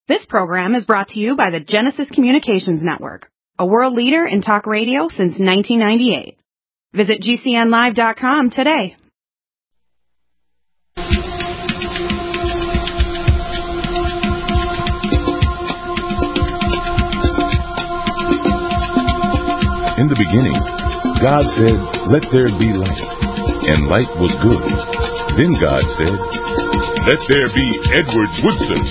This program is brought to you by the Genesis Communications Network, a world leader in talk radio since 1998. Visit GCNlive.com today. In the beginning, God said, "Let there be light," and light was good. Then God said, "Let there be Edward Woodson."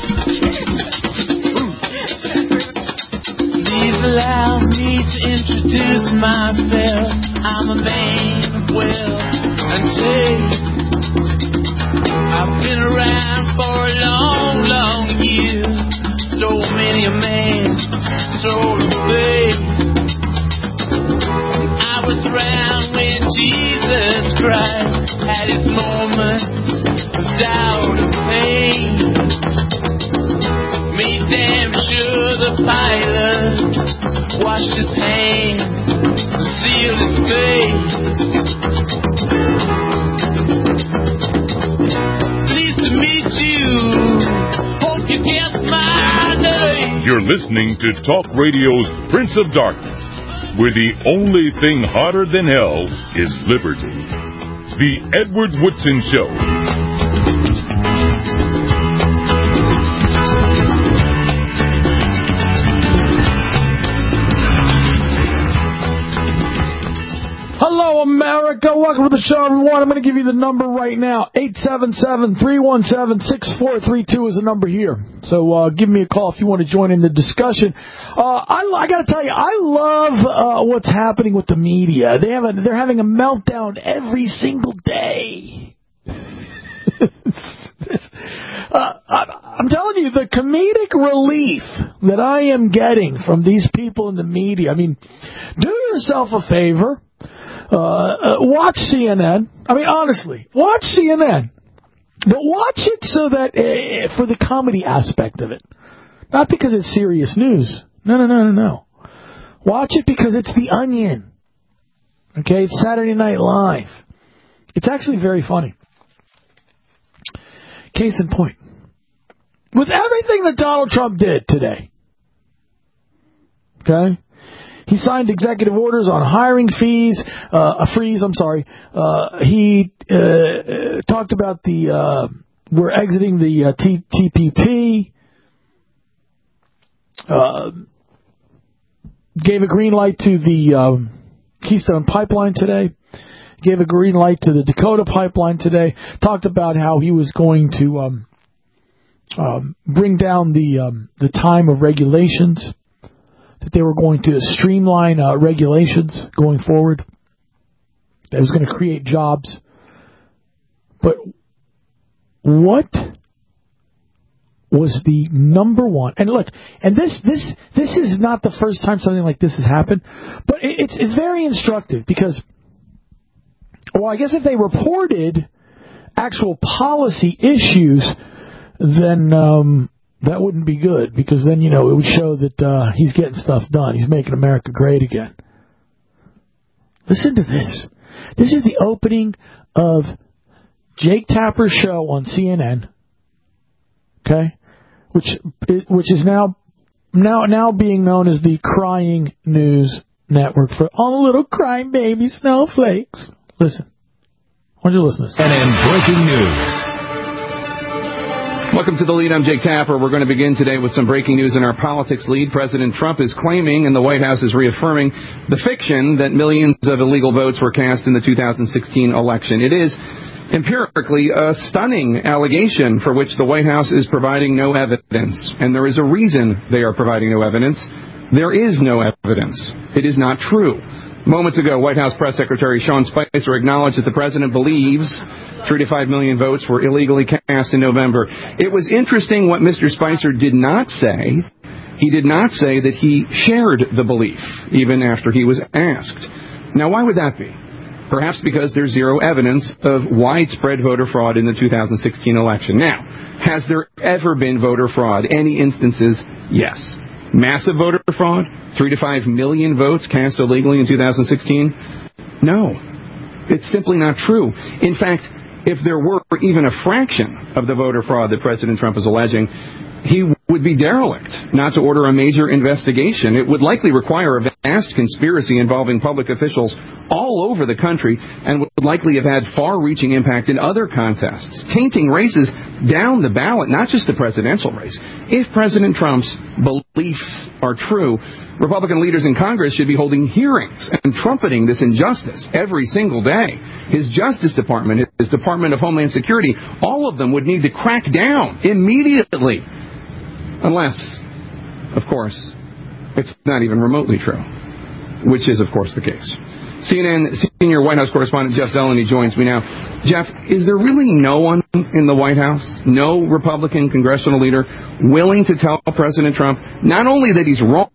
Please allow me to introduce myself. I'm a man of wealth and taste. I've been around for a long, long year. Stole many a man's soul of faith. I was around when Jesus Christ had his moments of doubt and pain. Made damn sure the pilot washed his hands and sealed his face. Pleased to meet you. Hope you guess my name. You're listening to Talk Radio's Prince of Darkness, where the only thing hotter than hell is liberty. The Edward Woodson Show. Hello, America. Welcome to the show, everyone. I'm going to give you the number right now. 877-317-6432 is the number here. So give me a call if you want to join in the discussion. I got to tell you, I love what's happening with the media. They're having a meltdown every single day. I'm telling you, the comedic relief that I am getting from these people in the media. I mean, do yourself a favor. Watch CNN. I mean, honestly, watch CNN. But watch it so that, for the comedy aspect of it. Not because it's serious news. No. Watch it because it's The Onion. Okay, it's Saturday Night Live. It's actually very funny. Case in point. With everything that Donald Trump did today, okay? He signed executive orders on hiring fees, a freeze, he talked about we're exiting the TPP, gave a green light to the Keystone Pipeline today, gave a green light to the Dakota Pipeline today, talked about how he was going to bring down the time of regulations, that they were going to streamline regulations going forward. That was going to create jobs. But what was the number one? And look, and this is not the first time something like this has happened, but it's very instructive because, well, I guess if they reported actual policy issues, then that wouldn't be good, because then, it would show that he's getting stuff done. He's making America great again. Listen to this. This is the opening of Jake Tapper's show on CNN, okay, which is now being known as the Crying News Network for all the little crying baby snowflakes. Listen. Why don't you listen to this? CNN breaking news. Welcome to the lead. I'm Jake Tapper. We're going to begin today with some breaking news in our politics lead. President Trump is claiming, and the White House is reaffirming, the fiction that millions of illegal votes were cast in the 2016 election. It is empirically a stunning allegation for which the White House is providing no evidence. And there is a reason they are providing no evidence. There is no evidence. It is not true. Moments ago, White House Press Secretary Sean Spicer acknowledged that the president believes 3 to 5 million votes were illegally cast in November. It was interesting what Mr. Spicer did not say. He did not say that he shared the belief, even after he was asked. Now, why would that be? Perhaps because there's zero evidence of widespread voter fraud in the 2016 election. Now, has there ever been voter fraud? Any instances? Yes. Massive voter fraud? 3 to 5 million votes cast illegally in 2016? No. It's simply not true. In fact, if there were even a fraction of the voter fraud that President Trump is alleging, he would would be derelict not to order a major investigation. It would likely require a vast conspiracy involving public officials all over the country and would likely have had far-reaching impact in other contests, tainting races down the ballot, not just the presidential race. If President Trump's beliefs are true, Republican leaders in Congress should be holding hearings and trumpeting this injustice every single day. His Justice Department, his Department of Homeland Security, all of them would need to crack down immediately. Unless, of course, it's not even remotely true, which is, of course, the case. CNN senior White House correspondent Jeff Zeleny joins me now. Jeff, is there really no one in the White House, no Republican congressional leader, willing to tell President Trump not only that he's wrong,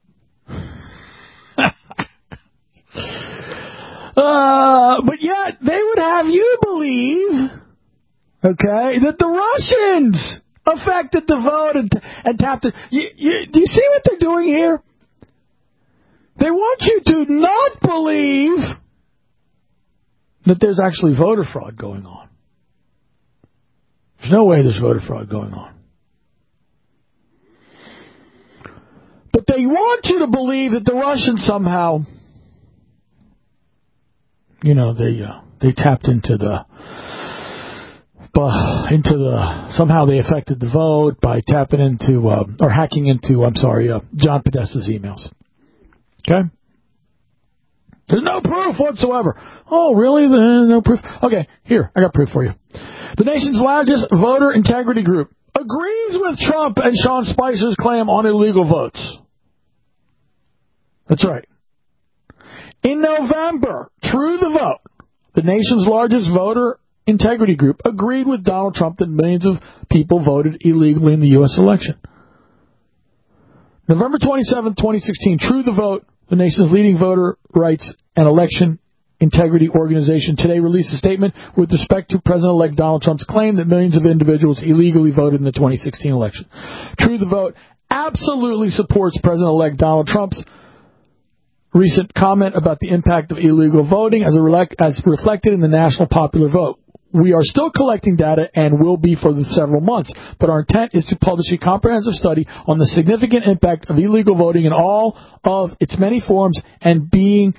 but yet they would have you believe, okay, that the Russians affected the vote and tapped it. Do you see what they're doing here? They want you to not believe that there's actually voter fraud going on. There's no way there's voter fraud going on. But they want you to believe that the Russians somehow, you know, they tapped into the somehow they affected the vote by tapping into or hacking into John Podesta's emails. Okay? There's no proof whatsoever. Oh, really? No proof? Okay, here, I got proof for you. The nation's largest voter integrity group agrees with Trump and Sean Spicer's claim on illegal votes. That's right. In November, True the Vote, the nation's largest voter integrity group, agreed with Donald Trump that millions of people voted illegally in the U.S. election. November 27, 2016, True the Vote, the nation's leading voter rights and election integrity organization, today released a statement with respect to President-elect Donald Trump's claim that millions of individuals illegally voted in the 2016 election. True the Vote absolutely supports President-elect Donald Trump's recent comment about the impact of illegal voting as reflected in the national popular vote. We are still collecting data and will be for the several months, but our intent is to publish a comprehensive study on the significant impact of illegal voting in all of its many forms and begin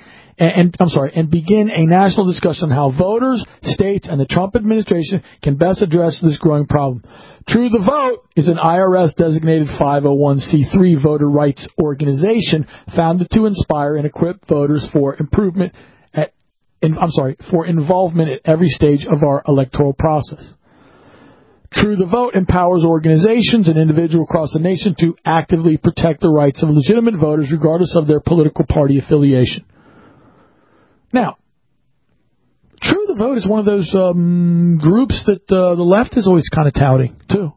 a national discussion on how voters, states, and the Trump administration can best address this growing problem. True the Vote is an IRS-designated 501c3 voter rights organization founded to inspire and equip voters for involvement at every stage of our electoral process. True the Vote empowers organizations and individuals across the nation to actively protect the rights of legitimate voters regardless of their political party affiliation. Now, True the Vote is one of those groups that the left is always kind of touting, too.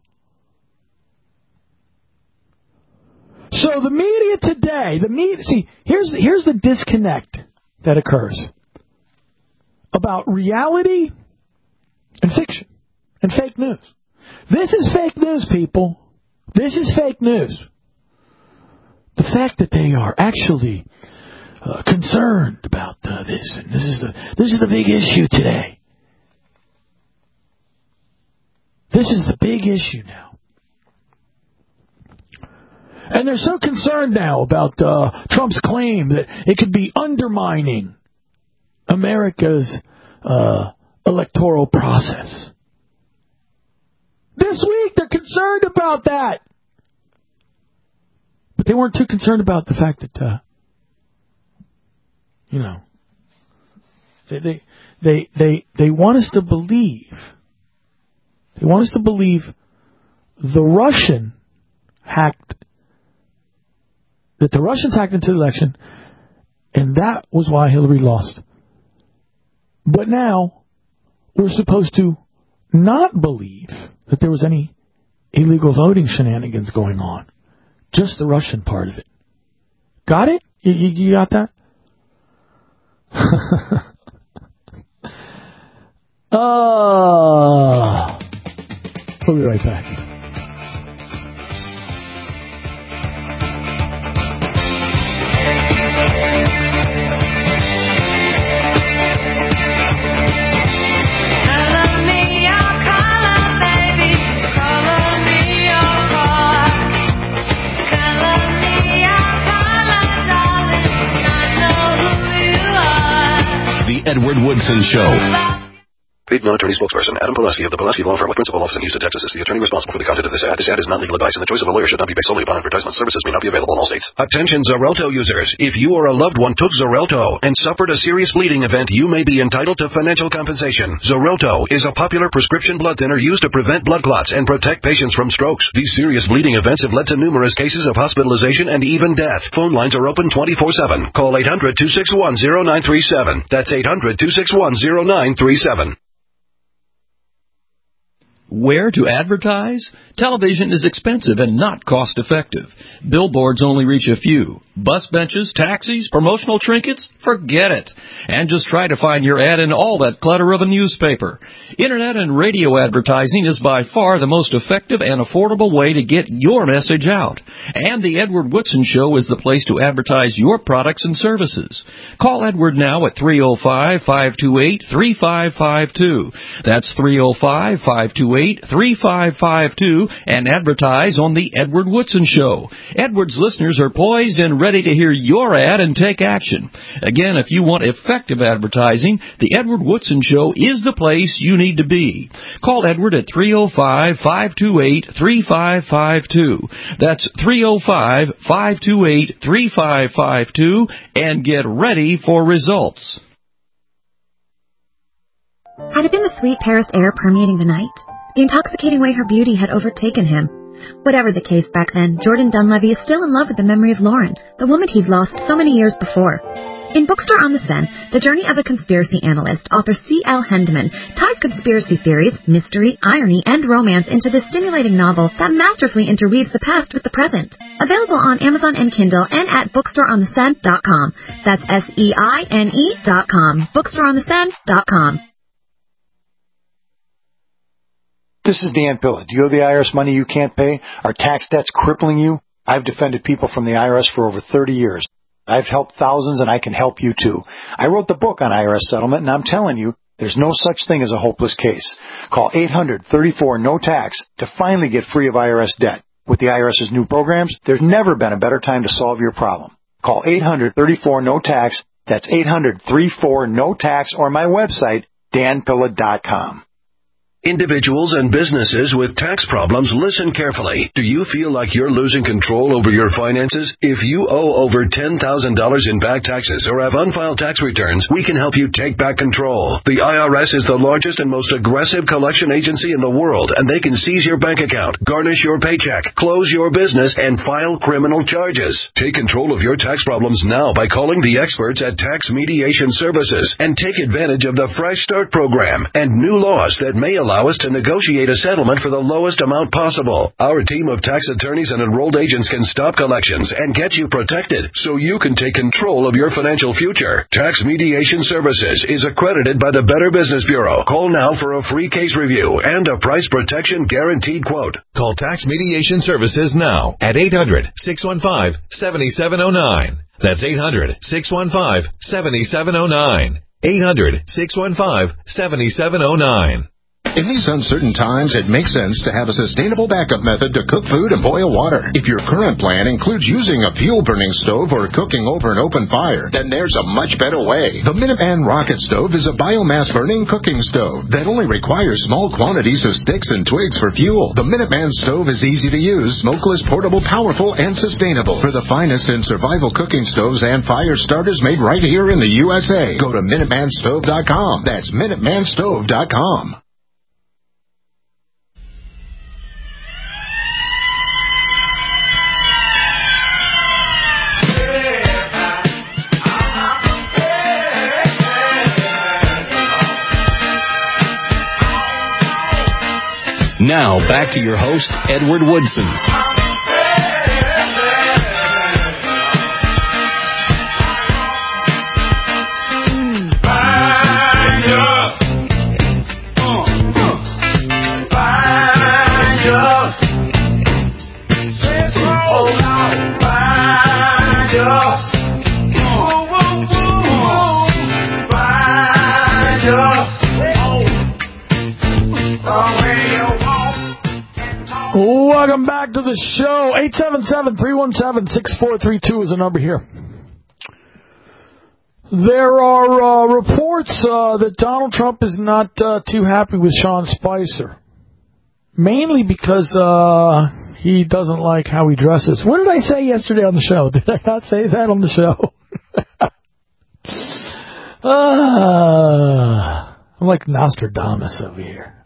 So the media today, here's the disconnect that occurs about reality and fiction and fake news. This is fake news, people. This is fake news. The fact that they are actually concerned about this, and this is the big issue today. This is the big issue now. And they're so concerned now about Trump's claim that it could be undermining America's electoral process. This week they're concerned about that. But they weren't too concerned about the fact that, they want us to believe. They want us to believe the Russians hacked into the election, and that was why Hillary lost. But now we're supposed to not believe that there was any illegal voting shenanigans going on. Just the Russian part of it. Got it? You got that? We'll be right back. Edward Woodson Show. Paid non-attorney spokesperson Adam Pulaski of the Pulaski Law Firm with principal office in Houston, Texas, is the attorney responsible for the content of this ad. This ad is not legal advice, and the choice of a lawyer should not be based solely upon advertisement. Services may not be available in all states. Attention Xarelto users. If you or a loved one took Xarelto and suffered a serious bleeding event, you may be entitled to financial compensation. Xarelto is a popular prescription blood thinner used to prevent blood clots and protect patients from strokes. These serious bleeding events have led to numerous cases of hospitalization and even death. Phone lines are open 24/7. Call 800-261-0937. That's 800-261-0937. Where to advertise? Television is expensive and not cost-effective. Billboards only reach a few. Bus benches, taxis, promotional trinkets? Forget it. And just try to find your ad in all that clutter of a newspaper. Internet and radio advertising is by far the most effective and affordable way to get your message out. And the Edward Woodson Show is the place to advertise your products and services. Call Edward now at 305-528-3552. That's 305-528-3552 and advertise on the Edward Woodson Show. Edward's listeners are poised and ready to hear your ad and take action. Again, if you want effective advertising, the Edward Woodson Show is the place you need to be. Call Edward at 305-528-3552. That's 305-528-3552 and get ready for results. Had it been the sweet Paris air permeating the night? The intoxicating way her beauty had overtaken him? Whatever the case back then, Jordan Dunleavy is still in love with the memory of Lauren, the woman he'd lost so many years before. In Bookstore on the Seine, the journey of a conspiracy analyst, author C.L. Hendeman ties conspiracy theories, mystery, irony, and romance into this stimulating novel that masterfully interweaves the past with the present. Available on Amazon and Kindle and at bookstoreontheseine.com. That's SEINE.com. Bookstoreontheseine.com. This is Dan Pilla. Do you owe the IRS money you can't pay? Are tax debts crippling you? I've defended people from the IRS for over 30 years. I've helped thousands, and I can help you too. I wrote the book on IRS settlement, and I'm telling you, there's no such thing as a hopeless case. Call 800-34-NO-TAX to finally get free of IRS debt. With the IRS's new programs, there's never been a better time to solve your problem. Call 800-34-NO-TAX. That's 800-34-NO-TAX, or my website, danpilla.com. Individuals and businesses with tax problems, listen carefully. Do you feel like you're losing control over your finances? If you owe over $10,000 in back taxes or have unfiled tax returns, we can help you take back control. The IRS is the largest and most aggressive collection agency in the world, and they can seize your bank account, garnish your paycheck, close your business, and file criminal charges. Take control of your tax problems now by calling the experts at Tax Mediation Services and take advantage of the Fresh Start program and new laws that may allow us to negotiate a settlement for the lowest amount possible. Our team of tax attorneys and enrolled agents can stop collections and get you protected so you can take control of your financial future. Tax Mediation Services is accredited by the Better Business Bureau. Call now for a free case review and a price protection guaranteed quote. Call Tax Mediation Services now at 800-615-7709. That's 800-615-7709. 800-615-7709. In these uncertain times, it makes sense to have a sustainable backup method to cook food and boil water. If your current plan includes using a fuel-burning stove or cooking over an open fire, then there's a much better way. The Minuteman Rocket Stove is a biomass-burning cooking stove that only requires small quantities of sticks and twigs for fuel. The Minuteman Stove is easy to use, smokeless, portable, powerful, and sustainable. For the finest in survival cooking stoves and fire starters made right here in the USA, go to MinutemanStove.com. That's MinutemanStove.com. Now, back to your host, Edward Woodson. Welcome back to the show. 877-317-6432 is the number here. There are reports that Donald Trump is not too happy with Sean Spicer. Mainly because he doesn't like how he dresses. What did I say yesterday on the show? Did I not say that on the show? I'm like Nostradamus over here.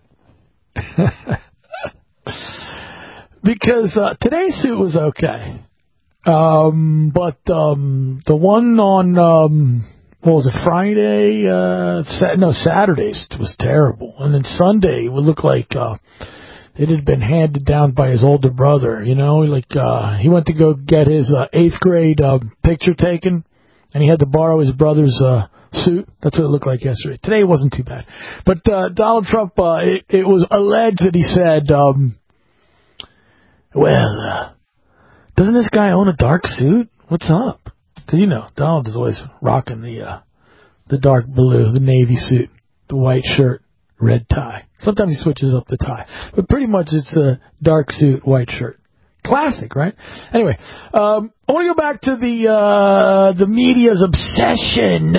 Because today's suit was okay. But the one on, what was it, Friday? Saturday's was terrible. And then Sunday it would look like it had been handed down by his older brother. You know, he went to go get his 8th grade picture taken, and he had to borrow his brother's suit. That's what it looked like yesterday. Today it wasn't too bad. But Donald Trump, it was alleged that he said, doesn't this guy own a dark suit? What's up? Because, Donald is always rocking the dark blue, the navy suit, the white shirt, red tie. Sometimes he switches up the tie. But pretty much it's a dark suit, white shirt. Classic, right? Anyway, I want to go back to the media's obsession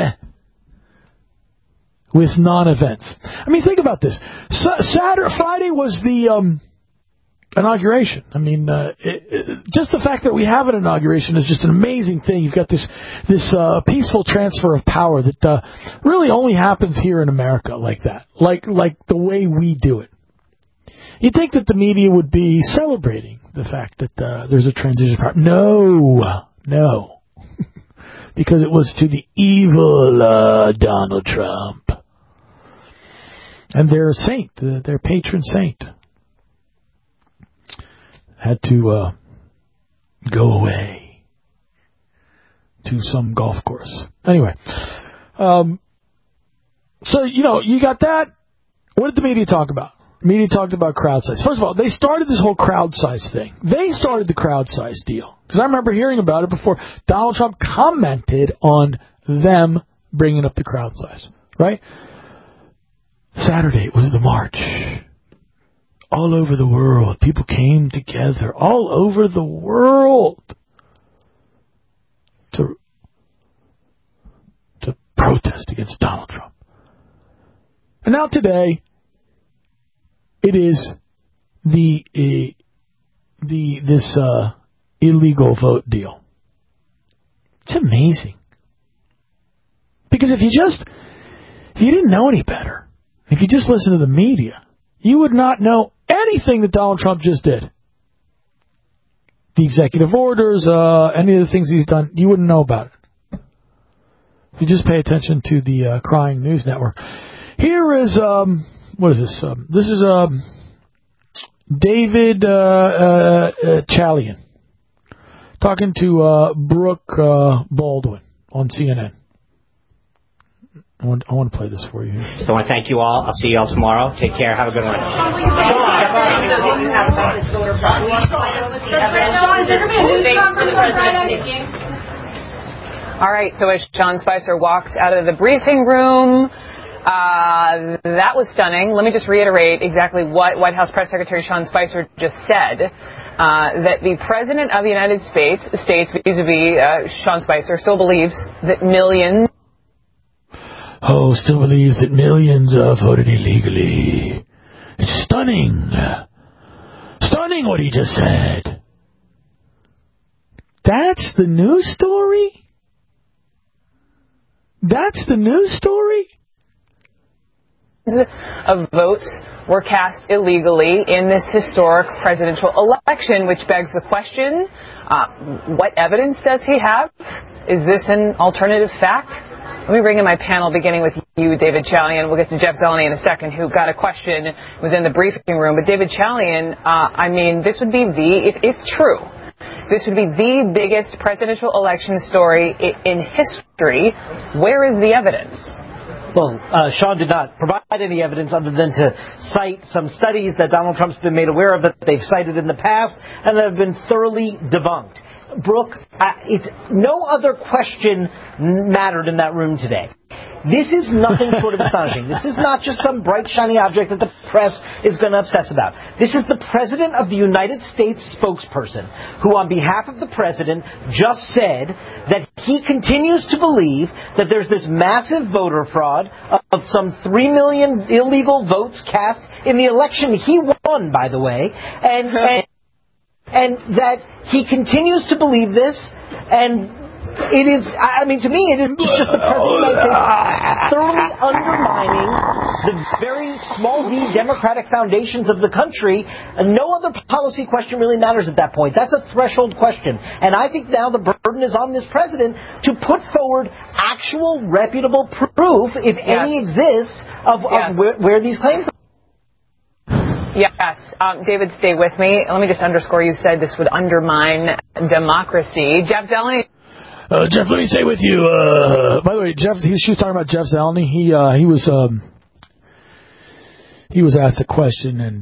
with non-events. I mean, think about this. Friday was the inauguration. I mean, just the fact that we have an inauguration is just an amazing thing. You've got this peaceful transfer of power that really only happens here in America like that, like the way we do it. You'd think that the media would be celebrating the fact that there's a transition of power. No. Because it was to the evil Donald Trump. And their saint, their patron saint, had to go away to some golf course. Anyway, so, you got that. What did the media talk about? The media talked about crowd size. First of all, they started this whole crowd size thing. They started the crowd size deal. Because I remember hearing about it before. Donald Trump commented on them bringing up the crowd size. Right? Saturday, it was the march. All over the world, people came together all over the world to protest against Donald Trump. And now today, it is this illegal vote deal. It's amazing. Because if you didn't know any better, if you just listened to the media, you would not know anything that Donald Trump just did. The executive orders, any of the things he's done, you wouldn't know about it. If you just pay attention to the Crying News Network. Here is, what is this? This is David Chalian talking to Brooke Baldwin on CNN. I want to play this for you. So I want to thank you all. I'll see you all tomorrow. Take care. Have a good one. All right, so as Sean Spicer walks out of the briefing room, that was stunning. Let me just reiterate exactly what White House Press Secretary Sean Spicer just said. That the President of the United States vis-a-vis Sean Spicer still believes that millions still believes that millions voted illegally. It's stunning. Stunning what he just said. That's the news story? That's the news story? Of votes were cast illegally in this historic presidential election, which begs the question, what evidence does he have? Is this an alternative fact? Let me bring in my panel, beginning with you, David Chalian. We'll get to Jeff Zeleny in a second, who got a question, was in the briefing room. But David Chalian, this would be if true, this would be the biggest presidential election story in history. Where is the evidence? Well, Sean did not provide any evidence other than to cite some studies that Donald Trump's been made aware of that they've cited in the past and that have been thoroughly debunked. Brooke, no other question mattered in that room today. This is nothing short of astonishing. This is not just some bright, shiny object that the press is going to obsess about. This is the President of the United States spokesperson who, on behalf of the President, just said that he continues to believe that there's this massive voter fraud of some 3 million illegal votes cast in the election he won, by the way, and that he continues to believe this, and it is, I mean, to me, it is just the President of the United States thoroughly undermining the very small d democratic foundations of the country, and no other policy question really matters at that point. That's a threshold question. And I think now the burden is on this President to put forward actual reputable proof, if any exists, of where these claims are. Yes. David, stay with me. Let me just underscore, you said this would undermine democracy. Jeff Zeleny. Jeff, let me stay with you. By the way, she was talking about Jeff Zeleny. He was asked a question, and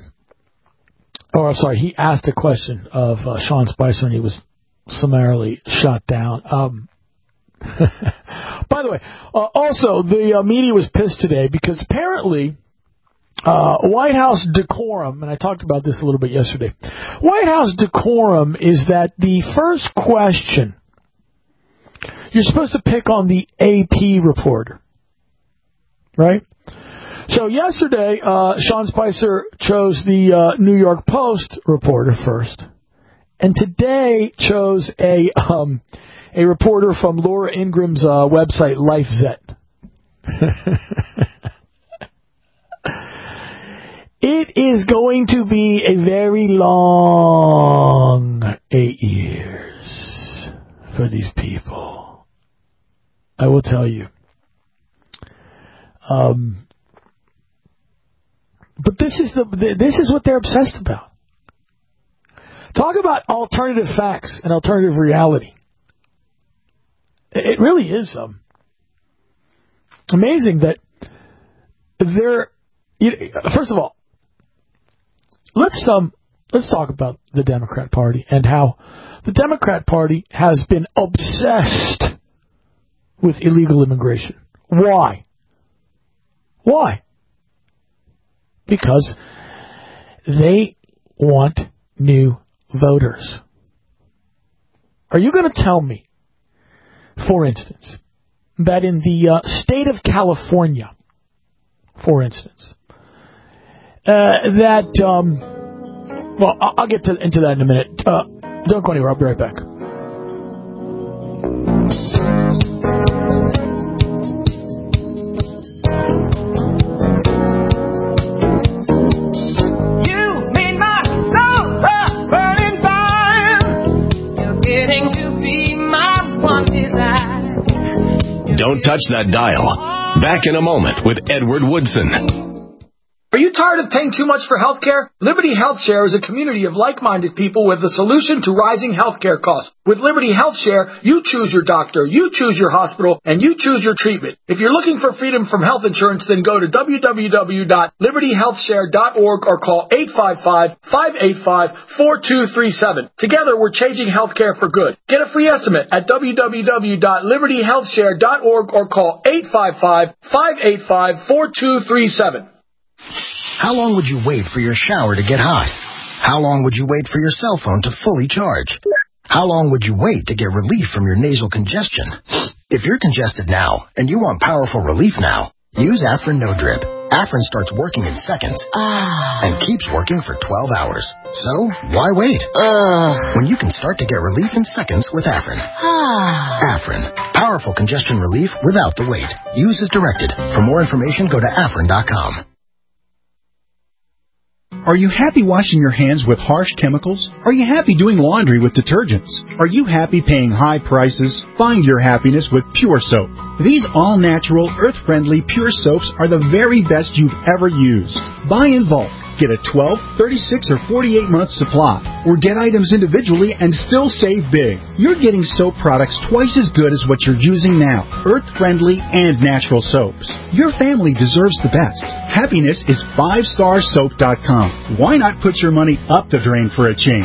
he asked a question of Sean Spicer, and he was summarily shot down. By the way, also the media was pissed today because apparently White House decorum, and I talked about this a little bit yesterday. White House decorum is that the first question, you're supposed to pick on the AP reporter, right? So yesterday, Sean Spicer chose the New York Post reporter first, and today chose a reporter from Laura Ingram's website, LifeZet. It is going to be a very long 8 years for these people. I will tell you. But this is what they're obsessed about. Talk about alternative facts and alternative reality. It really is amazing that they're. First of all, let's talk about the Democrat Party and how the Democrat Party has been obsessed with illegal immigration. Why? Because they want new voters. Are you going to tell me, for instance, that in the state of California, for instance, I'll get into that in a minute. Don't go anywhere. I'll be right back. Don't touch that dial. Back in a moment with Edward Woodson. Are you tired of paying too much for health care? Liberty Health Share is a community of like-minded people with a solution to rising health care costs. With Liberty Health Share, you choose your doctor, you choose your hospital, and you choose your treatment. If you're looking for freedom from health insurance, then go to www.libertyhealthshare.org or call 855-585-4237. Together, we're changing health care for good. Get a free estimate at www.libertyhealthshare.org or call 855-585-4237. How long would you wait for your shower to get hot? How long would you wait for your cell phone to fully charge? How long would you wait to get relief from your nasal congestion? If you're congested now and you want powerful relief now, use Afrin No Drip. Afrin starts working in seconds and keeps working for 12 hours. So, why wait? When you can start to get relief in seconds with Afrin. Afrin. Powerful congestion relief without the wait. Use as directed. For more information, go to Afrin.com. Are you happy washing your hands with harsh chemicals? Are you happy doing laundry with detergents? Are you happy paying high prices? Find your happiness with Pure Soap. These all-natural, earth-friendly Pure Soaps are the very best you've ever used. Buy in bulk. Get a 12, 36, or 48-month supply. Or get items individually and still save big. You're getting soap products twice as good as what you're using now. Earth-friendly and natural soaps. Your family deserves the best. Happiness is 5starsoap.com. Why not put your money up the drain for a change?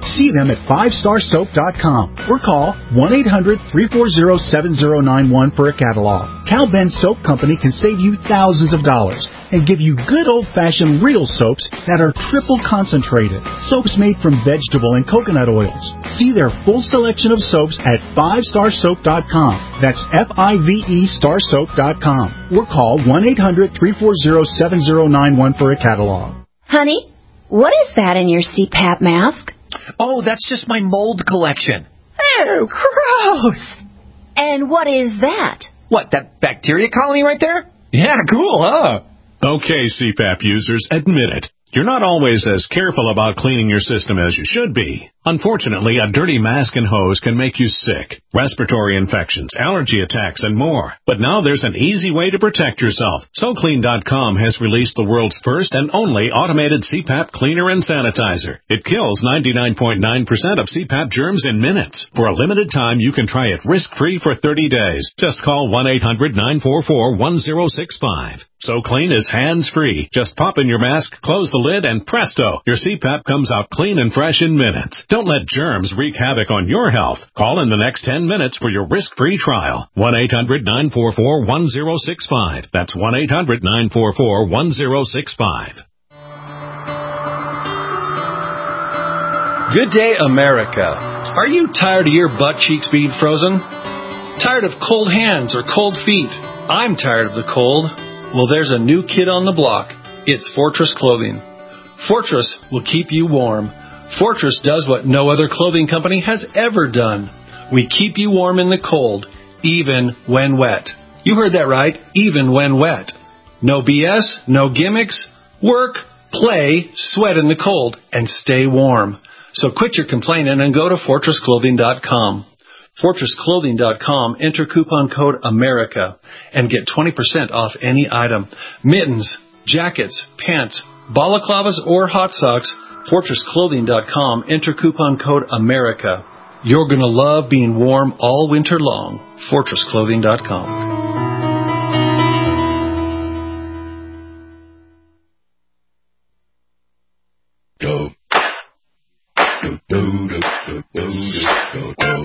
See them at 5starsoap.com or call 1-800-340-7091 for a catalog. Cal Ben Soap Company can save you thousands of dollars and give you good old-fashioned real soaps that are triple concentrated. Soaps made from vegetable and coconut oils. See their full selection of soaps at 5starsoap.com. That's F-I-V-E starsoap.com. Or call 1-800-340-7091 for a catalog. Honey, what is that in your CPAP mask? Oh, that's just my mold collection. Oh, gross. And what is that? What, that bacteria colony right there? Yeah, cool, huh? Okay, CPAP users, admit it. You're not always as careful about cleaning your system as you should be. Unfortunately, a dirty mask and hose can make you sick, respiratory infections, allergy attacks, and more. But now there's an easy way to protect yourself. SoClean.com has released the world's first and only automated CPAP cleaner and sanitizer. It kills 99.9% of CPAP germs in minutes. For a limited time, you can try it risk-free for 30 days. Just call 1-800-944-1065. SoClean is hands-free. Just pop in your mask, close the lid, and presto, your CPAP comes out clean and fresh in minutes. Don't let germs wreak havoc on your health. Call in the next 10 minutes for your risk-free trial. 1-800-944-1065. That's 1-800-944-1065. Good day, America. Are you tired of your butt cheeks being frozen? Tired of cold hands or cold feet? I'm tired of the cold. Well, there's a new kid on the block. It's Fortress Clothing. Fortress will keep you warm. Fortress does what no other clothing company has ever done. We keep you warm in the cold, even when wet. You heard that right, even when wet. No BS, no gimmicks. Work, play, sweat in the cold, and stay warm. So quit your complaining and go to FortressClothing.com. FortressClothing.com, enter coupon code AMERICA and get 20% off any item. Mittens, jackets, pants, balaclavas, or hot socks. FortressClothing.com, enter coupon code AMERICA. You're going to love being warm all winter long. FortressClothing.com. Go. Do, do, do, do, do, do, do.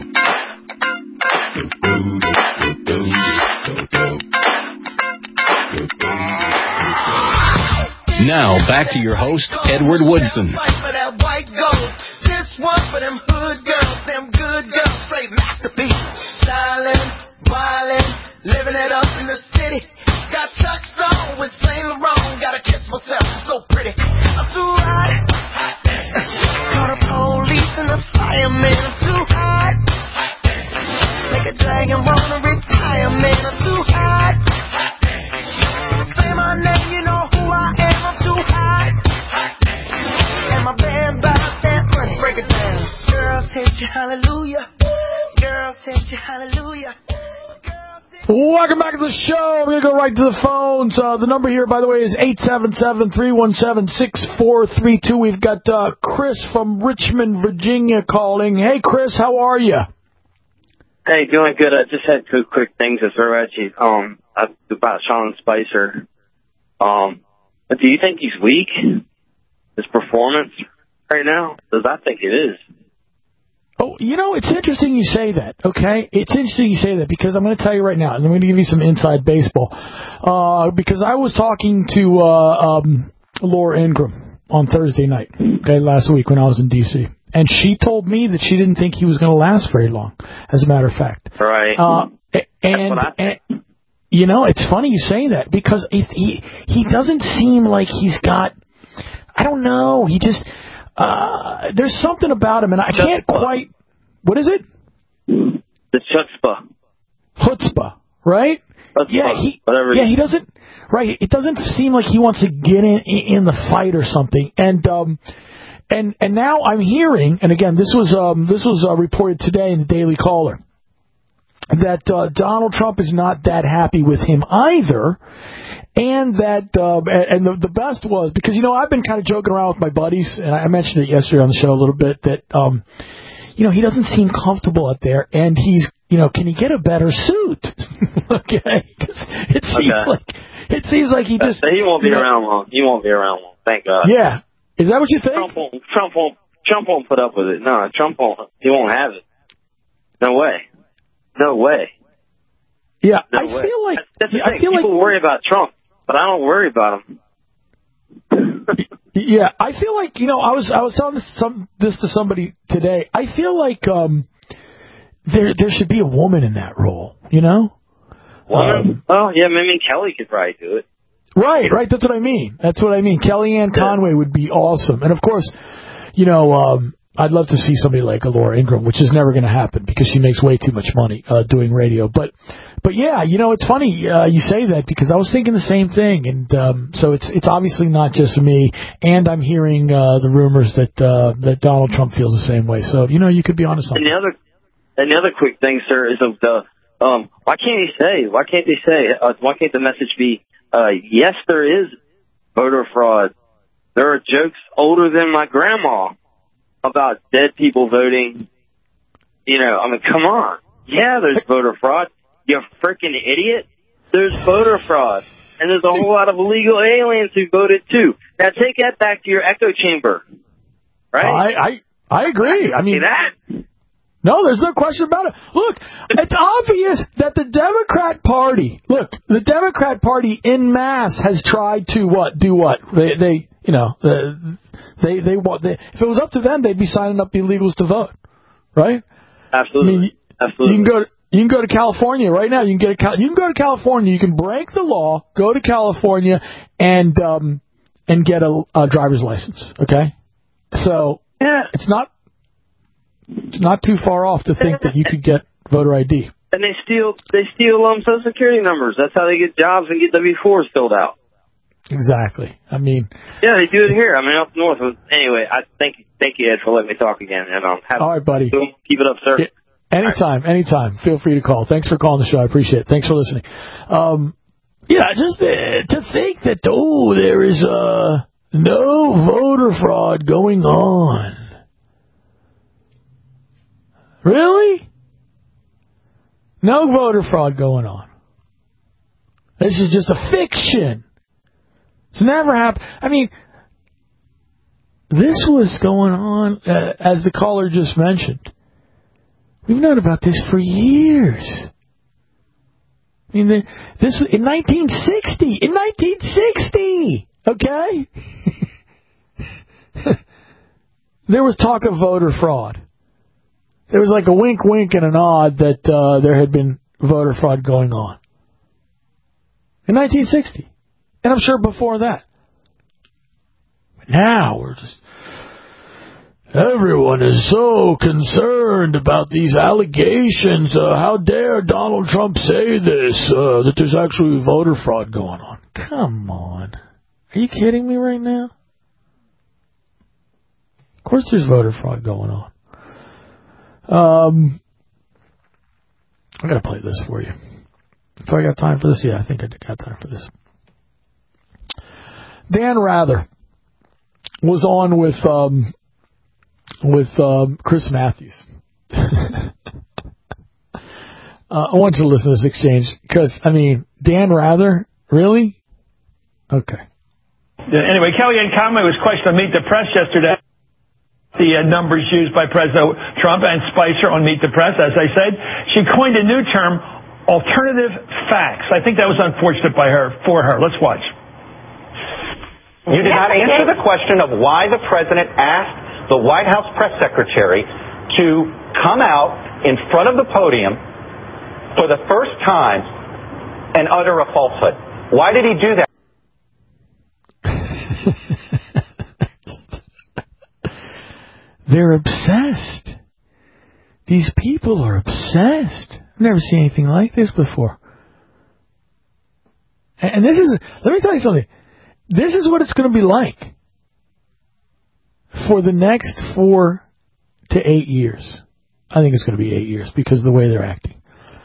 Now, back to your host, Edward Woodson. This one for them hood girls, them good girls, straight masterpieces. Stylin', wildin', living it up in the city. Got Chuck's on with Saint Laurent, gotta kiss myself, I'm so pretty. I'm too hot. Call the police and the fireman, I'm too hot. Make a dragon wanna retire, man, I'm too hot. Say my name, you know who I am, I'm too hot. And my band bout that money, break it down. Girls hit you, hallelujah. Girls hit you, hallelujah. Welcome back to the show. We're going to go right to the phones. The number here, by the way, is 877-317-6432. We've got Chris from Richmond, Virginia calling. Hey, Chris, how are you? Hey, doing good. I just had two quick things to throw at you about Sean Spicer. But do you think he's weak? His performance right now? Because I think it is. Oh, you know, it's interesting you say that, okay? It's interesting you say that because I'm going to tell you right now, and I'm going to give you some inside baseball. Because I was talking to Laura Ingram on Thursday night, okay, last week when I was in D.C., and she told me that she didn't think he was going to last very long, as a matter of fact. Right. And you know, it's funny you say that because he doesn't seem like he's got, I don't know, he just... there's something about him, and I can't quite... What is it? The chutzpah. Chutzpah, right? Chutzpah, he doesn't... Right, it doesn't seem like he wants to get in the fight or something. And now I'm hearing, and again, this was reported today in the Daily Caller, that Donald Trump is not that happy with him either. And that, the best was, because, you know, I've been kind of joking around with my buddies, and I mentioned it yesterday on the show a little bit, that, you know, he doesn't seem comfortable out there, and he's, you know, can he get a better suit? Okay? It seems like he just... He won't be around long. He won't be around long. Thank God. Yeah. Is that what you think? Trump won't Trump won't put up with it. No, Trump won't. He won't have it. No way. No way. Yeah, no I way. feel like that's the thing. People worry about Trump, but I don't worry about him. Yeah, I feel like, you know, I was telling this to somebody today. I feel like there should be a woman in that role, you know? Woman? Oh, yeah, maybe Kelly could probably do it. Right. That's what I mean. Kellyanne Conway would be awesome. And, of course, you know, I'd love to see somebody like Laura Ingraham, which is never going to happen because she makes way too much money doing radio. But yeah, you know, it's funny you say that because I was thinking the same thing. And so it's obviously not just me. And I'm hearing the rumors that Donald Trump feels the same way. So, you know, you could be onto something. And the other quick thing, sir, is why can't the message be, yes, there is voter fraud. There are jokes older than my grandma about dead people voting. You know, I mean, come on. Yeah, there's voter fraud. You freaking idiot. There's voter fraud. And there's a whole lot of illegal aliens who voted too. Now take that back to your echo chamber. Right? I agree. I mean, that. No, there's no question about it. Look, it's obvious that the Democrat Party en masse has tried to do what? They if it was up to them, they'd be signing up illegals to vote, right? Absolutely. I mean, absolutely. You can go to California right now. You can go to California. You can break the law, go to California, and get a driver's license. Okay, so yeah, it's not too far off to think that you could get voter ID. And they steal Social Security numbers. That's how they get jobs and get W-4s filled out. Exactly. I mean, yeah, they do it here. I mean, up north. Anyway, I thank you, Ed, for letting me talk again. And all right, buddy. Keep it up, sir. Yeah, anytime. Feel free to call. Thanks for calling the show. I appreciate it. Thanks for listening. Just to think that there is no voter fraud going on. Really? No voter fraud going on. This is just a fiction. It's never happened. I mean, this was going on, as the caller just mentioned. We've known about this for years. I mean, this in 1960. In 1960, okay? There was talk of voter fraud. There was like a wink and a nod that there had been voter fraud going on. In 1960. And I'm sure before that. But now we're just... Everyone is so concerned about these allegations. How dare Donald Trump say this, that there's actually voter fraud going on. Come on. Are you kidding me right now? Of course there's voter fraud going on. I'm going to play this for you. Do I got time for this? Yeah, I think I got time for this. Dan Rather was on with Chris Matthews. I want you to listen to this exchange because, I mean, Dan Rather, really? Okay. Anyway, Kellyanne Conway was questioned on Meet the Press yesterday. The numbers used by President Trump and Spicer on Meet the Press, as I said. She coined a new term, alternative facts. I think that was unfortunate for her. Let's watch. You did not answer the question of why the president asked the White House press secretary to come out in front of the podium for the first time and utter a falsehood. Why did he do that? They're obsessed. These people are obsessed. I've never seen anything like this before. And this is, let me tell you something. This is what it's going to be like for the next 4 to 8 years. I think it's going to be 8 years because of the way they're acting.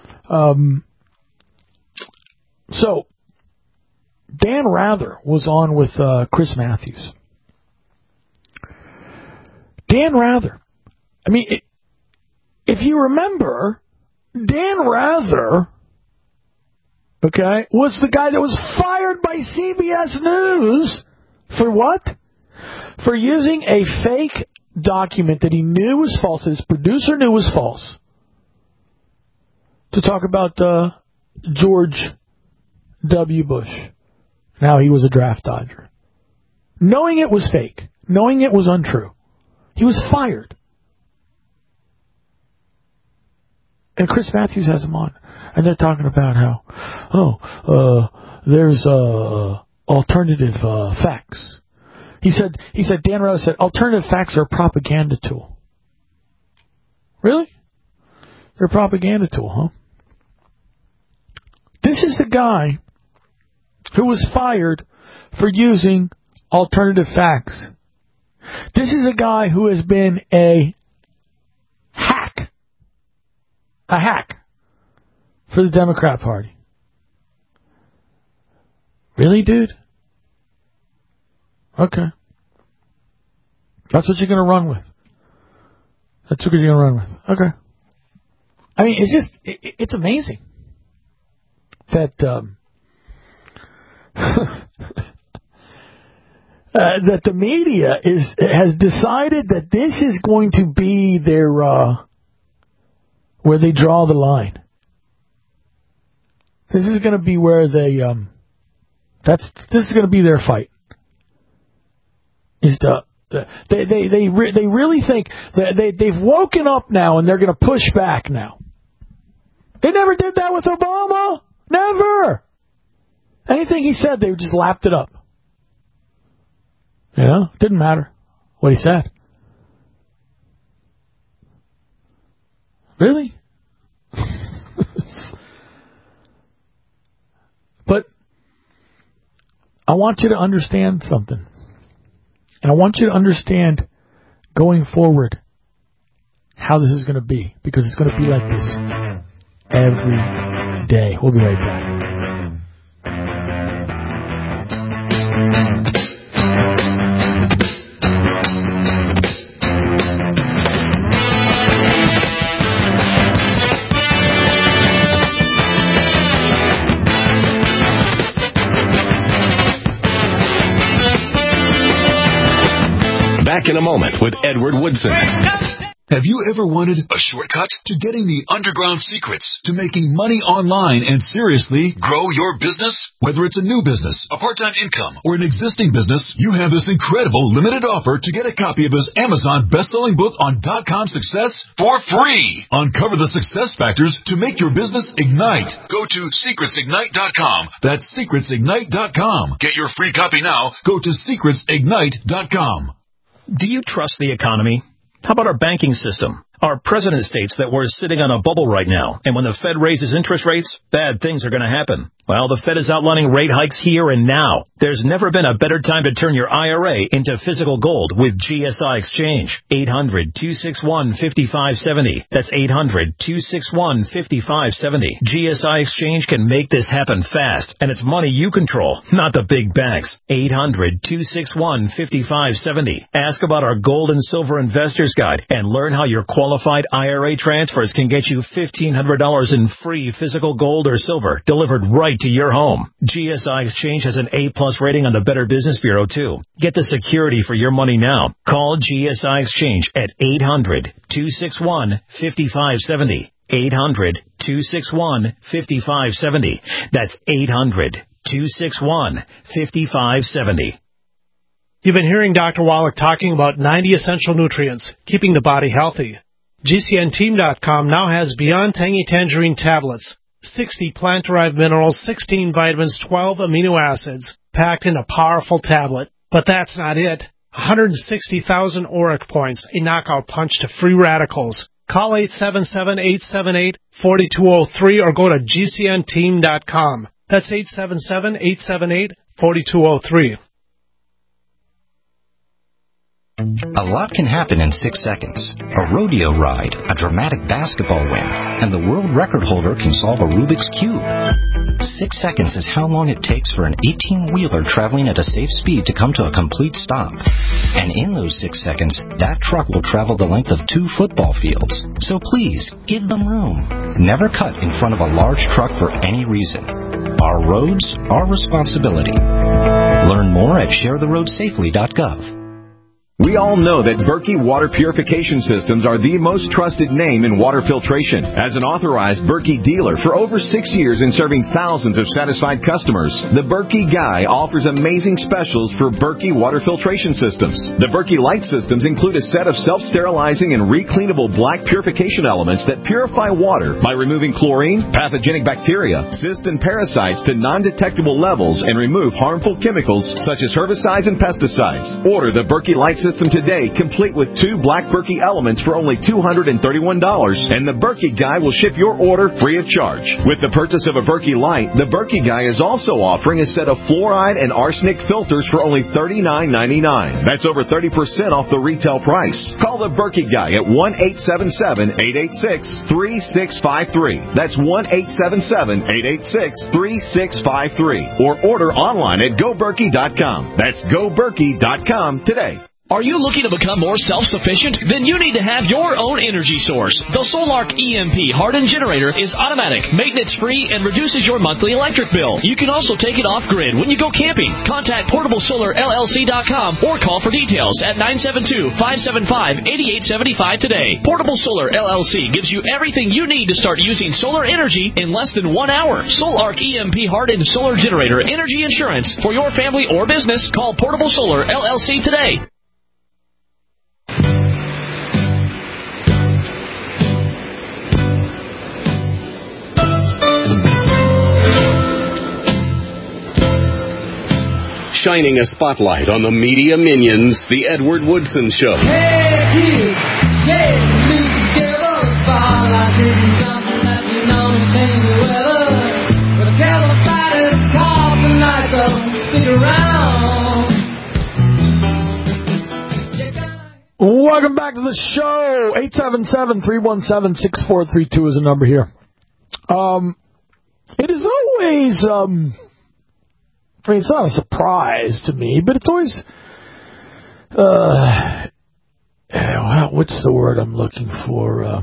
So, Dan Rather was on with Chris Matthews. Dan Rather. I mean, if you remember, Dan Rather, okay, was the guy that was fired by CBS News for what? For using a fake document that he knew was false, that his producer knew was false, to talk about George W. Bush, now he was a draft dodger, knowing it was fake, knowing it was untrue. He was fired. And Chris Matthews has him on, and they're talking about how, there's alternative facts. He said Dan Rather said alternative facts are a propaganda tool. Really? They're a propaganda tool, huh? This is the guy who was fired for using alternative facts. This is a guy who has been a hack for the Democrat Party. Really, dude? Okay. That's what you're going to run with. That's what you're going to run with. Okay. I mean, it's just, it's amazing that, that the media has decided that this is going to be their, where they draw the line. This is going to be where they, this is going to be their fight. Is they really think that they've woken up now and they're going to push back now. They never did that with Obama. Never. Anything he said, they just lapped it up. You know, it didn't matter what he said. Really? But I want you to understand something. And I want you to understand going forward how this is going to be. Because it's going to be like this every day. We'll be right back. Back in a moment with Edward Woodson. Have you ever wanted a shortcut to getting the underground secrets to making money online and seriously grow your business? Whether it's a new business, a part-time income, or an existing business, you have this incredible limited offer to get a copy of his Amazon best-selling book on .com success for free. Uncover the success factors to make your business ignite. Go to secretsignite.com. That's secretsignite.com. Get your free copy now. Go to secretsignite.com. Do you trust the economy? How about our banking system? Our president states that we're sitting on a bubble right now, and when the Fed raises interest rates, bad things are going to happen. Well, the Fed is outlining rate hikes here and now. There's never been a better time to turn your IRA into physical gold with GSI Exchange. 800-261-5570. That's 800-261-5570. GSI Exchange can make this happen fast, and it's money you control, not the big banks. 800-261-5570. Ask about our Gold and Silver Investors Guide and learn how your qualified IRA transfers can get you $1,500 in free physical gold or silver delivered right to your home. GSI Exchange has an A+ rating on the Better Business Bureau, too. Get the security for your money now. Call GSI Exchange at 800-261-5570. 800-261-5570. That's 800-261-5570. You've been hearing Dr. Wallach talking about 90 essential nutrients, keeping the body healthy. GCNteam.com now has Beyond Tangy Tangerine tablets, 60 plant-derived minerals, 16 vitamins, 12 amino acids, packed in a powerful tablet. But that's not it. 160,000 auric points, a knockout punch to free radicals. Call 877-878-4203 or go to GCNteam.com. That's 877-878-4203. A lot can happen in 6 seconds. A rodeo ride, a dramatic basketball win, and the world record holder can solve a Rubik's Cube. 6 seconds is how long it takes for an 18-wheeler traveling at a safe speed to come to a complete stop. And in those 6 seconds, that truck will travel the length of 2 football fields. So please, give them room. Never cut in front of a large truck for any reason. Our roads, our responsibility. Learn more at sharetheroadsafely.gov. We all know that Berkey Water Purification Systems are the most trusted name in water filtration. As an authorized Berkey dealer for over 6 years and serving thousands of satisfied customers, the Berkey Guy offers amazing specials for Berkey Water Filtration Systems. The Berkey Light Systems include a set of self-sterilizing and recleanable black purification elements that purify water by removing chlorine, pathogenic bacteria, cysts, and parasites to non-detectable levels and remove harmful chemicals such as herbicides and pesticides. Order the Berkey Light System today, complete with 2 black Berkey elements for only $231, and the Berkey Guy will ship your order free of charge. With the purchase of a Berkey Light, the Berkey Guy is also offering a set of fluoride and arsenic filters for only $39.99. That's over 30% off the retail price. Call the Berkey Guy at 1-877-886-3653. That's 1-877-886-3653. Or order online at GoBerkey.com. That's GoBerkey.com today. Are you looking to become more self-sufficient? Then you need to have your own energy source. The Solark EMP hardened generator is automatic, maintenance-free, and reduces your monthly electric bill. You can also take it off-grid when you go camping. Contact PortableSolarLLC.com or call for details at 972-575-8875 today. Portable Solar LLC gives you everything you need to start using solar energy in less than 1 hour. Solark EMP hardened solar generator energy insurance for your family or business. Call Portable Solar LLC today. Shining a spotlight on the media minions, The Edward Woodson Show. Hey, kids, say, loose together, spotlight isn't something that you know to change the weather. But a California coffee night, so stick around. Welcome back to the show. 877-317-6432 is the number here. It is always... I mean, it's not a surprise to me, but it's always, what's the word I'm looking for?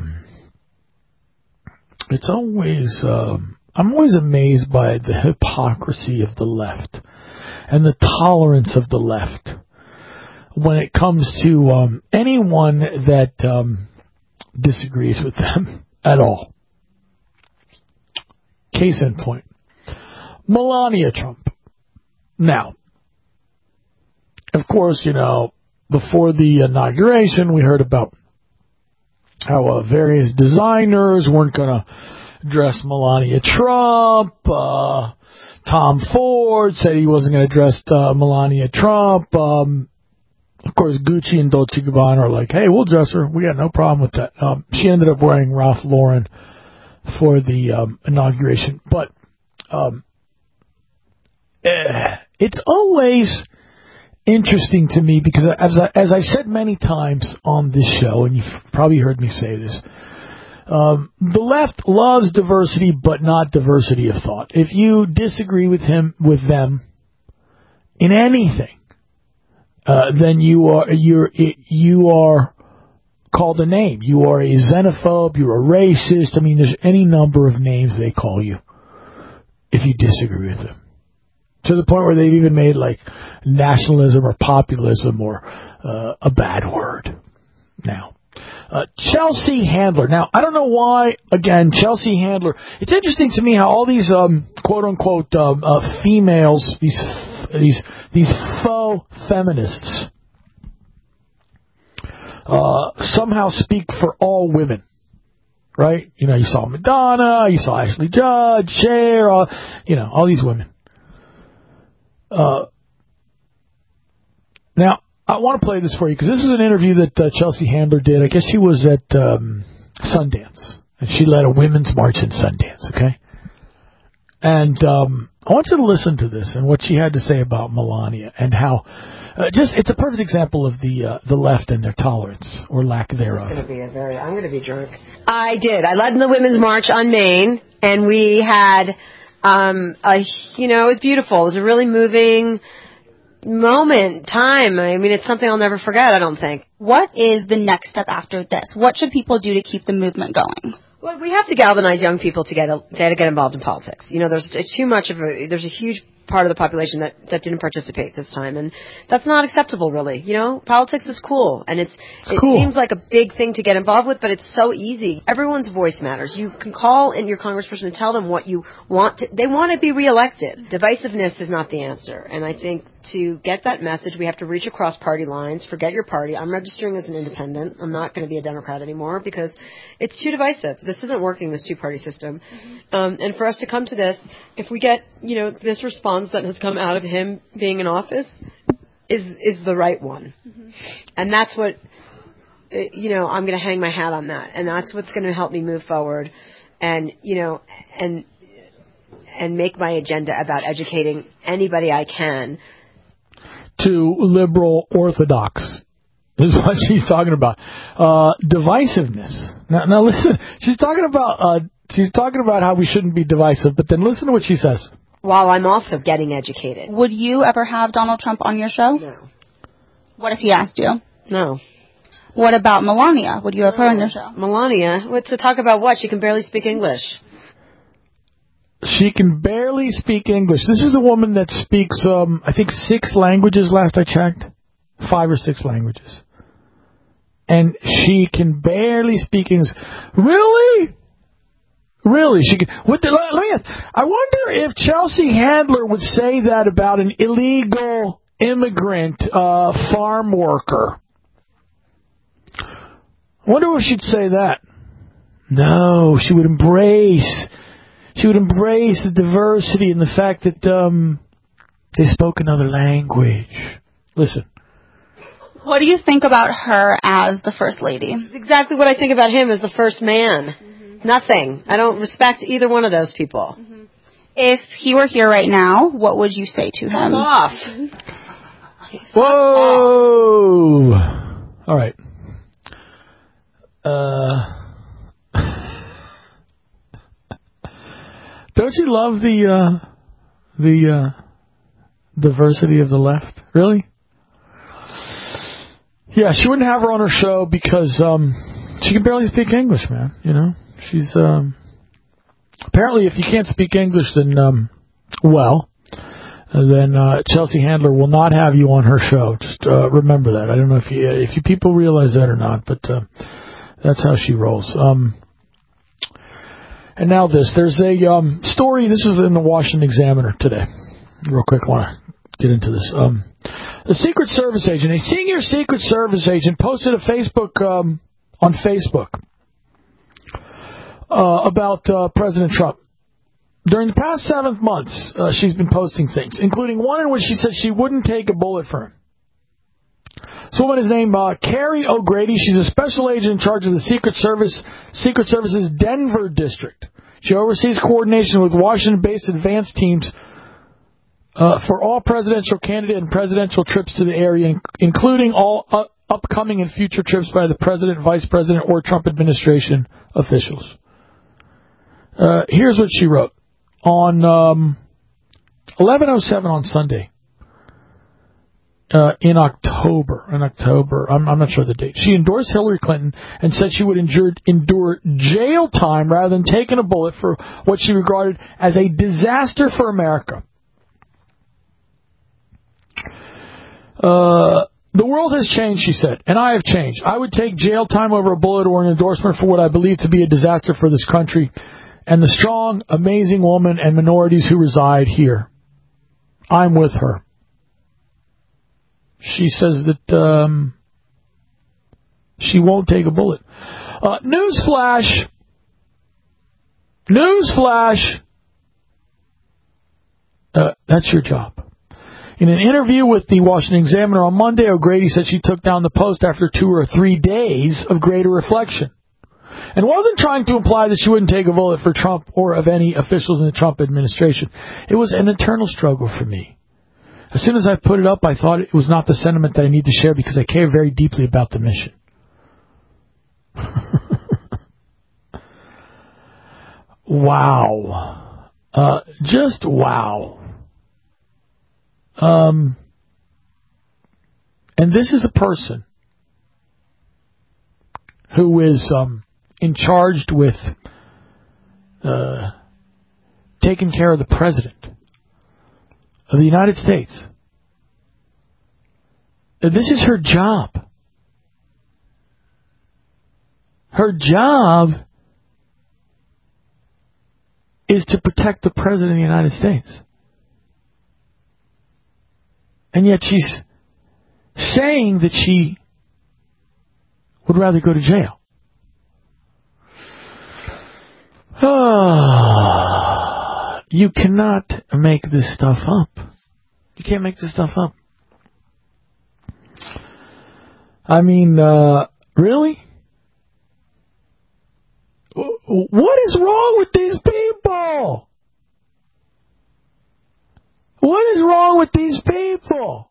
It's always, I'm always amazed by the hypocrisy of the left and the tolerance of the left when it comes to anyone that disagrees with them at all. Case in point, Melania Trump. Now, of course, you know, before the inauguration, we heard about how various designers weren't going to dress Melania Trump. Tom Ford said he wasn't going to dress Melania Trump. Of course, Gucci and Dolce & Gabbana are like, hey, we'll dress her. We got no problem with that. She ended up wearing Ralph Lauren for the inauguration. But it's always interesting to me because, as I said many times on this show, and you've probably heard me say this, the left loves diversity, but not diversity of thought. If you disagree with them in anything, then you are called a name. You are a xenophobe. You're a racist. I mean, there's any number of names they call you if you disagree with them. To the point where they've even made like nationalism or populism or a bad word now. Chelsea Handler. Now, I don't know why, again, Chelsea Handler. It's interesting to me how all these quote-unquote females, these faux feminists, somehow speak for all women. Right? You know, you saw Madonna, you saw Ashley Judd, Cher, all these women. Now, I want to play this for you because this is an interview that Chelsea Handler did. I guess she was at Sundance, and she led a women's march in Sundance, okay? And I want you to listen to this and what she had to say about Melania and how it's a perfect example of the left and their tolerance or lack thereof. I'm going to be drunk. I did. I led in the women's march on Maine, and we had... it was beautiful. It was a really moving time. I mean, it's something I'll never forget, I don't think. What is the next step after this? What should people do to keep the movement going? Well, we have to galvanize young people to get involved in politics. You know, there's a huge part of the population that didn't participate this time, and that's not acceptable, really. You know, politics is cool, and it cool. seems like a big thing to get involved with, but it's so easy. Everyone's voice matters. You can call in your congressperson and tell them what you want. They want to be reelected. Divisiveness is not the answer, and I think to get that message, we have to reach across party lines. Forget your party. I'm registering as an independent. I'm not going to be a Democrat anymore because it's too divisive. This isn't working, this two-party system. And for us to come to this, if we get, this response that has come out of him being in office is the right one. And that's what, I'm going to hang my hat on that. And that's what's going to help me move forward and make my agenda about educating anybody I can. To liberal orthodox is what she's talking about. Divisiveness. Now listen, she's talking about how we shouldn't be divisive, but then listen to what she says. While I'm also getting educated. Would you ever have Donald Trump on your show? No. What if he asked you? No. What about Melania? Would you have her on your show? Melania? To talk about what? She can barely speak English. She can barely speak English. This is a woman that speaks, I think, 6 languages last I checked. 5 or 6 languages. And she can barely speak English. Really? Really? She can. Let me ask. I wonder if Chelsea Handler would say that about an illegal immigrant farm worker. I wonder if she'd say that. No, she would embrace the diversity and the fact that they spoke another language. Listen. What do you think about her as the First Lady? Exactly what I think about him as the first man. Nothing. I don't respect either one of those people. If he were here right now, what would you say to him? Off. Whoa! All right. Don't you love the diversity of the left? Really? Yeah, she wouldn't have her on her show because she can barely speak English, man. She's apparently, if you can't speak English, then Chelsea Handler will not have you on her show. Just remember that. I don't know if you people realize that or not, but that's how she rolls. And now there's a story. This is in the Washington Examiner today. Real quick, I want to get into this. A Secret Service agent, a senior Secret Service agent, posted a Facebook on Facebook about President Trump. During the past 7 months, she's been posting things, including one in which she said she wouldn't take a bullet for him. This woman is named Carrie O'Grady. She's a special agent in charge of the Secret Service's Denver district. She oversees coordination with Washington-based advance teams for all presidential candidate and presidential trips to the area, including all upcoming and future trips by the president, vice president, or Trump administration officials. Here's what she wrote. On 11:07 on Sunday, in October, I'm not sure the date, she endorsed Hillary Clinton and said she would endure jail time rather than taking a bullet for what she regarded as a disaster for America. The world has changed, she said, and I have changed. I would take jail time over a bullet or an endorsement for what I believe to be a disaster for this country and the strong, amazing women and minorities who reside here. I'm with her. She says that she won't take a bullet. Newsflash. That's your job. In an interview with the Washington Examiner on Monday, O'Grady said she took down the post after 2 or 3 days of greater reflection and wasn't trying to imply that she wouldn't take a bullet for Trump or of any officials in the Trump administration. It was an internal struggle for me. As soon as I put it up, I thought it was not the sentiment that I need to share because I care very deeply about the mission. Wow. Just wow. And this is a person who is charged with taking care of the president. of the United States. This is her job. Her job is to protect the President of the United States. And yet she's saying that she would rather go to jail. You cannot make this stuff up. You can't make this stuff up. I mean, really? What is wrong with these people? What is wrong with these people?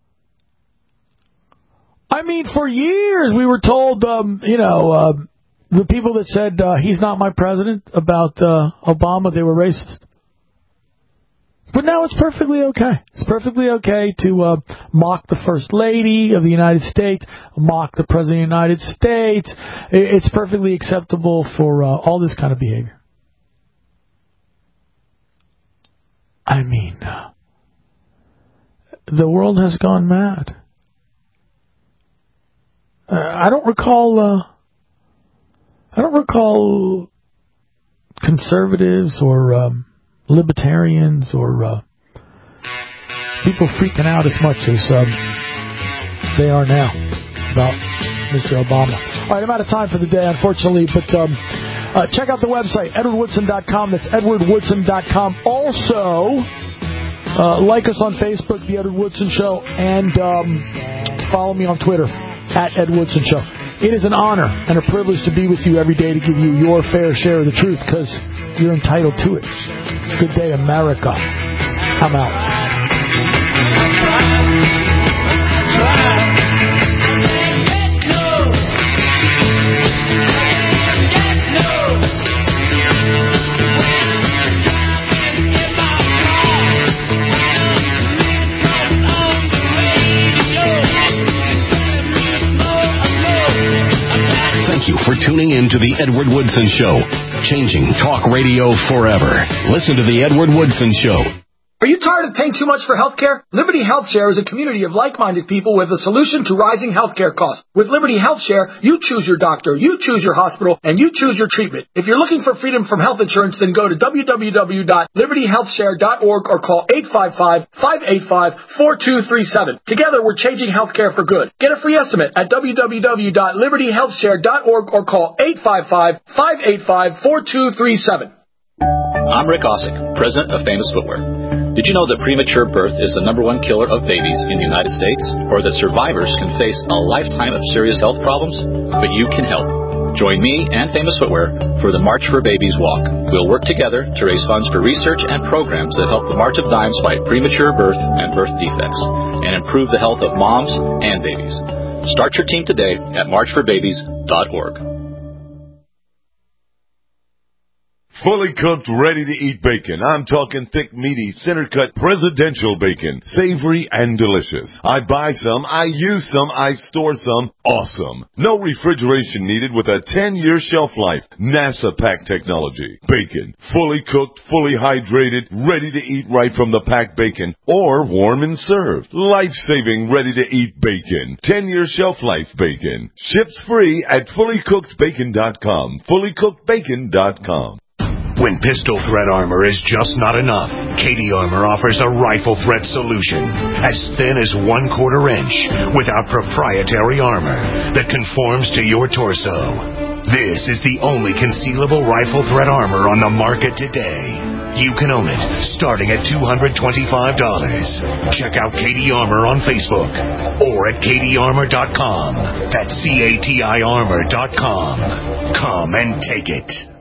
I mean, for years we were told, the people that said he's not my president about Obama, they were racist. But now it's perfectly okay. It's perfectly okay to mock the First Lady of the United States, mock the President of the United States. It's perfectly acceptable for all this kind of behavior. I mean, the world has gone mad. I don't recall conservatives or libertarians or people freaking out as much as they are now about Mr. Obama. All right, I'm out of time for the day, unfortunately, but check out the website, edwardwoodson.com. That's edwardwoodson.com. Also, like us on Facebook, The Edward Woodson Show, and follow me on Twitter, @Ed Woodson Show. It is an honor and a privilege to be with you every day to give you your fair share of the truth, because you're entitled to it. Good day, America. I'm out. Thank you for tuning in to The Edward Woodson Show, changing talk radio forever. Listen to The Edward Woodson Show. Are you tired of paying too much for health care? Liberty Health Share is a community of like-minded people with a solution to rising health care costs. With Liberty Health Share, you choose your doctor, you choose your hospital, and you choose your treatment. If you're looking for freedom from health insurance, then go to www.libertyhealthshare.org or call 855-585-4237. Together, we're changing health care for good. Get a free estimate at www.libertyhealthshare.org or call 855-585-4237. I'm Rick Osick, president of Famous Footwear. Did you know that premature birth is the #1 killer of babies in the United States? Or that survivors can face a lifetime of serious health problems? But you can help. Join me and Famous Footwear for the March for Babies walk. We'll work together to raise funds for research and programs that help the March of Dimes fight premature birth and birth defects and improve the health of moms and babies. Start your team today at marchforbabies.org. Fully cooked, ready-to-eat bacon. I'm talking thick, meaty, center-cut presidential bacon. Savory and delicious. I buy some, I use some, I store some. Awesome. No refrigeration needed with a 10-year shelf life. NASA pack technology. Bacon. Fully cooked, fully hydrated, ready to eat right from the packed bacon. Or warm and served. Life-saving, ready-to-eat bacon. 10-year shelf life bacon. Ships free at fullycookedbacon.com. Fullycookedbacon.com. When pistol thread armor is just not enough, Katie Armor offers a rifle thread solution as thin as 1/4 inch with our proprietary armor that conforms to your torso. This is the only concealable rifle thread armor on the market today. You can own it starting at $225. Check out Katie Armor on Facebook or at katiearmor.com. That's CATI armor.com. Come and take it.